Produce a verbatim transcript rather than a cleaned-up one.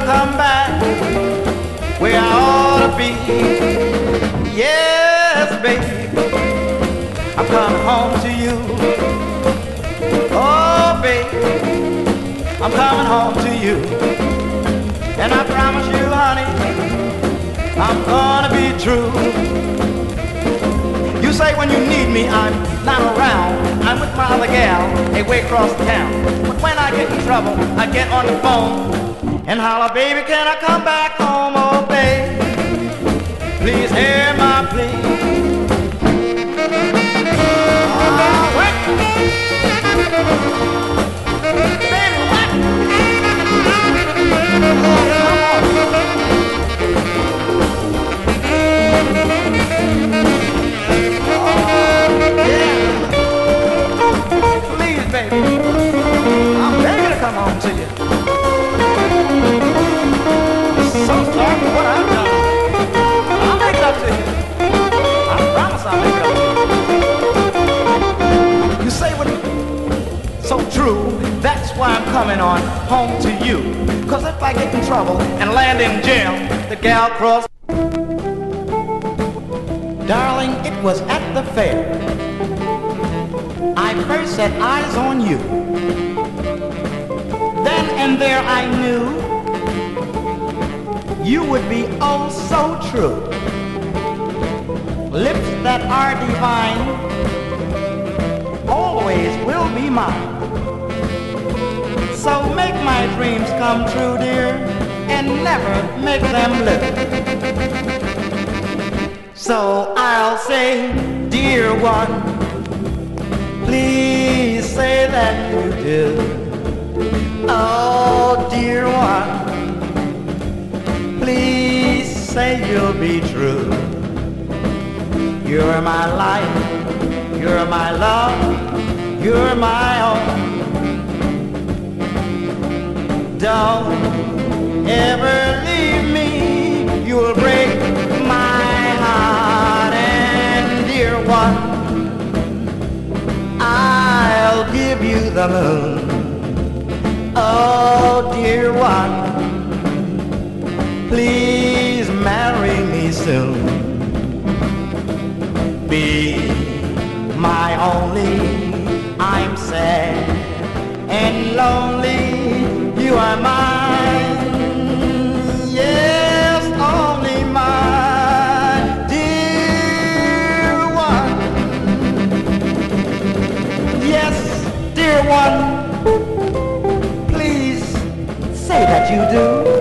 come back where I ought to be. Yes, baby, I'm coming home to you. Oh, baby, I'm coming home to you. And I promise you, honey, I'm gonna be true. You say when you need me, I'm not around. I'm with my other gal, hey, way across town. But when I get in trouble, I get on the phone and holler, baby, can I come back home? Oh, baby, please hear my plea. Oh, what? Baby, what? Baby, I'm begging to come home to you. So sorry for what I've done. I'll make it up to you. I promise I'll make it up to you. You say what? So true. That's why I'm coming on home to you. Cause if I get in trouble and land in jail, the gal cross. Darling, it was at the fair I first set eyes on you. Then and there I knew you would be oh so true. Lips that are divine always will be mine. So make my dreams come true, dear, and never make them live. So I'll say, dear one, please say that you do. Oh, dear one, please say you'll be true. You're my life, you're my love, you're my own. Don't ever leave me, you'll break my heart. And dear one, I'll give you the moon. Oh, dear one, please marry me soon. Be my only, I'm sad and lonely, you are mine. Yes, only my dear one. Yes, dear one, please say that you do.